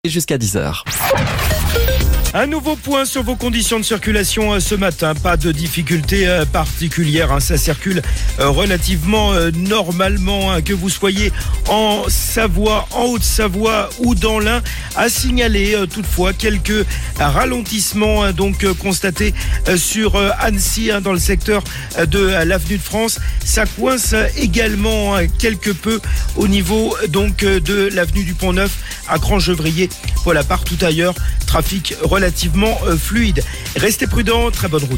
jusqu'à 10h. Un nouveau point sur vos conditions de circulation ce matin. Pas de difficultés particulières. Ça circule relativement normalement. Que vous soyez en Savoie, en Haute-Savoie ou dans l'Ain. À signaler toutefois quelques ralentissements constatés sur Annecy dans le secteur de l'avenue de France. Ça coince également quelque peu au niveau de l'avenue du Pont-Neuf à Grand-Gevrier. Voilà, partout ailleurs, trafic relativement fluide. Restez prudents, très bonne route.